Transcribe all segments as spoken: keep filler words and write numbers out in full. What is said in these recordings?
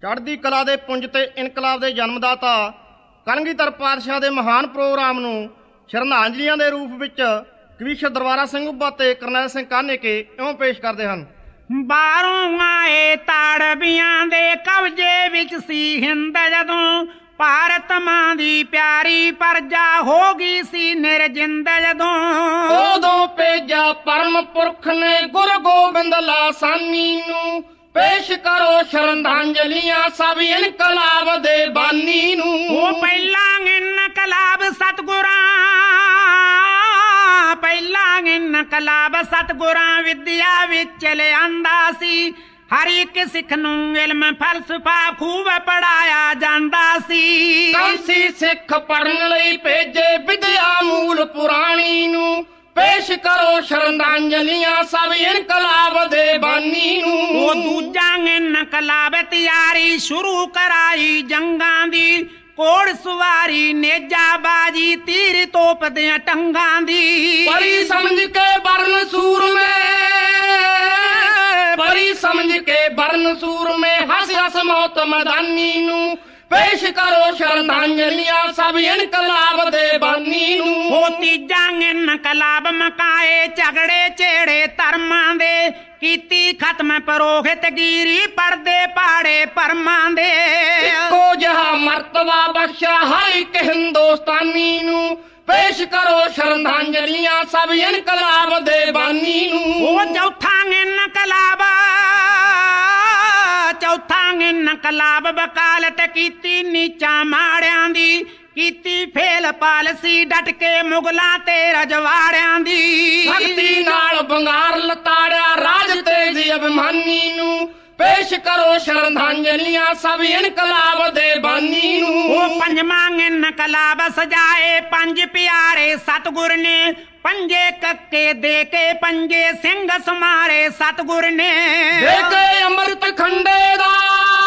ਚੜ੍ਹਦੀ ਕਲਾ ਦੇ ਪੁੰਜ ਤੇ ਇਨਕਲਾਬ ਦੇ ਜਨਮਦਾਤਾ ਕਲਗੀਧਰ ਪਾਤਸ਼ਾਹ ਦੇ ਮਹਾਨ ਪ੍ਰੋਗਰਾਮ ਨੂੰ ਸ਼ਰਧਾਂਜਲੀਆਂ ਦੇ ਰੂਪ ਵਿੱਚ ਕਵੀਸ਼ਰ ਦਰਬਾਰਾ ਸਿੰਘ ਉੱਭਾ ਤੇ ਕਰਨੈਲ ਸਿੰਘ ਕਾਨੇਕੇ ਇਉਂ ਪੇਸ਼ ਕਰਦੇ ਹਨ। ਬਾਹਰੋਂ ਆਏ ਤਾੜਵੀਆਂ ਦੇ ਕਬਜੇ ਵਿੱਚ ਸੀ ਹਿੰਦ, ਜਦੋਂ ਭਾਰਤ ਮਾਂ ਦੀ ਪਿਆਰੀ ਪਰਜਾ ਹੋ ਗਈ ਸੀ ਨਿਰਜਿੰਦ, ਜਦੋਂ ਉਦੋਂ ਭੇਜਾ ਪਰਮ ਪੁਰਖ ਨੇ ਗੁਰੂ ਗੋਬਿੰਦ ਲਾਸਾਨੀ ਨੂੰ, ਪੇਸ਼ ਕਰੋ ਸ਼ਰਧਾਂਜਲੀਆਂ ਸਭ ਇਨਕਲਾਬ ਦੇ ਬਾਨੀ ਨੂੰ। ਉਹ ਪਹਿਲਾਂ ਇਨਕਲਾਬ ਸਤਿਗੁਰਾਂ ਪਹਿਲਾਂ ਇਨਕਲਾਬ ਸਤਿਗੁਰਾਂ ਵਿਦਿਆ ਵਿੱਚ ਲਿਆਂਦਾ ਸੀ, ਹਰ ਇੱਕ ਸਿੱਖ ਨੂੰ ਇਲਮ ਫਲਸਫਾ ਖੂਬ ਪੜਾਇਆ ਜਾਂਦਾ ਸੀ। ਕਾਂਸੀ ਸਿੱਖ ਪੜਨ ਲਈ ਭੇਜੇ ਵਿਦਿਆ ਮੂਲ ਪੁਰਾਣੀ ਨੂੰ, ਪੇਸ਼ ਕਰੋ ਸ਼ਰਧਾਂਜਲੀਆਂ ਸਭ ਇਨਕਲਾਬ ਦੇ ਬਾਨੀ ਨੂੰ। ਉਹ ਦੂਜਾ ਇਨਕਲਾਬ ਤਿਆਰੀ ਸ਼ੁਰੂ ਕਰਾਈ ਜੰਗਾਂ ਦੀ, ਕੋੜ ਸਵਾਰੀ ਨੇਜਾਬਾਜੀ ਤੀਰ ਤੋਪ ਦੇ ਟੰਗਾਂ ਦੀ। ਪਰੀ ਸਮਝ ਕੇ ਬਰਨ ਸੂਰਮੇ ਪਰੀ ਸਮਝ ਕੇ ਬਰਨ ਸੂਰਮੇ ਹੱਸ ਹੱਸ ਮੌਤ ਮੈਦਾਨੀ ਨੂੰ, ਪੇਸ਼ ਕਰੋ ਸ਼ਰਧਾਂਜਲੀਆਂ ਸਭ ਇਨਕਲਾਬ ਦੇ ਬਾਨੀ ਨੂੰ। ਉਹ ਤੀਜਾ ਇਨਕਲਾਬ ਮਕਾਏ ਝਗੜੇ ਝੇੜੇ ਧਰਮਾਂ ਦੇ, ਕੀਤੀ ਖਤਮ ਪਰੋਹਿਤਗੀਰੀ ਪਰਦੇ ਪਾੜੇ ਪਰਮਾਂ ਦੇ। ਇੱਕੋ ਜਿਹਾ ਮਰਤਬਾ ਬਖਸ਼ਾ ਹਰ ਇੱਕ ਹਿੰਦੁਸਤਾਨੀ ਨੂੰ, ਪੇਸ਼ ਕਰੋ ਸ਼ਰਧਾਂਜਲੀਆਂ ਸਭ ਇਨਕਲਾਬ ਦੇ ਬਾਨੀ ਨੂੰ। ਉਹ ਚੌਥਾ ਇਨਕਲਾਬ ਚੌਥਾ ਇਨਕਲਾਬ ਵਕਾਲਤ ਕੀਤੀ ਨੀਚਾਂ ਮਾੜਿਆਂ ਦੀ, ਕੀਤੀ ਫੇਲ ਪਾਲਸੀ ਡਟ ਕੇ ਮੁਗਲਾਂ ਤੇ ਰਜਵਾੜਿਆਂ ਦੀ। ਸ਼ਕਤੀ ਨਾਲ ਬੰਗਾਰ ਲਤਾੜਿਆ ਰਾਜ ਤੇਜ ਅਭਿਮਾਨੀ ਨੂੰ, ਪੇਸ਼ ਕਰੋ ਸ਼ਰਧਾਂਜਲੀਆਂ ਸਭ ਇਨਕਲਾਬ ਦੇ ਬਾਨੀ ਨੂੰ। ਉਹ ਪੰਜਵਾਂ ਇਨਕਲਾਬ ਸਜਾਏ ਪੰਜ ਪਿਆਰੇ ਸਤਿਗੁਰ ਨੇ, ਪੰਜੇ ਕੱਕੇ ਦੇ ਕੇ ਪੰਜੇ ਸਿੰਘ ਸਮਾਰੇ ਸਤਿਗੁਰ ਨੇ। ਦੇ ਕੇ ਅੰਮ੍ਰਿਤ ਖੰਡੇ ਦਾ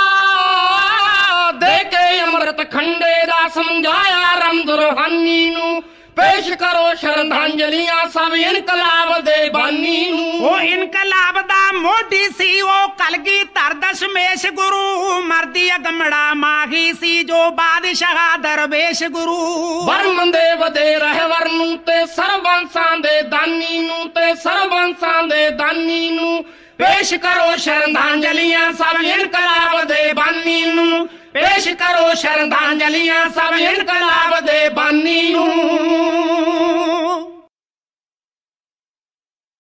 ਦੇ ਕੇ ਅੰਮ੍ਰਿਤ ਖੰਡੇ ਦਾ ਸਮਝਾਇਆ ਰਮਦ ਰੂਹਾਨੀ ਨੂੰ, ਪੇਸ਼ ਕਰੋ ਸ਼ਰਧਾਂਜਲੀਆਂ ਸਭ ਇਨਕਲਾਬ ਦੇ ਬਾਨੀ ਨੂੰ। ਉਹ ਇਨਕਲਾਬ ਦਾ ਮੋਢੀ ਸੀ ਉਹ ਕਲਗੀਧਰ ਦਸ਼ਮੇਸ਼ ਗੁਰੂ, ਮਰਦੀ ਅਗਮੜਾ ਮਾਹੀ ਸੀ ਜੋ ਬਾਦਸ਼ਾਹ ਦਰਵੇਸ਼ ਗੁਰੂ। ਬਰਮਨ ਦੇ ਵਧੇ ਰਹਿਵਰ ਨੂੰ ਤੇ ਸਰਬੰਸਾਂ ਦੇ ਦਾਨੀ ਨੂੰ, ਤੇ ਸਰਬੰਸਾਂ ਦੇ ਦਾਨੀ ਨੂੰ, ਪੇਸ਼ ਕਰੋ ਸ਼ਰਧਾਂਜਲੀਆਂ ਸਭ ਇਨਕਲਾਬ ਦੇ ਬਾਨੀ ਨੂੰ, ਪੇਸ਼ ਕਰੋ ਸ਼ਰਧਾਂਜਲੀਆਂ ਸਭ ਇਨਕਲਾਬ ਦੇ ਬਾਨੀ ਨੂੰ।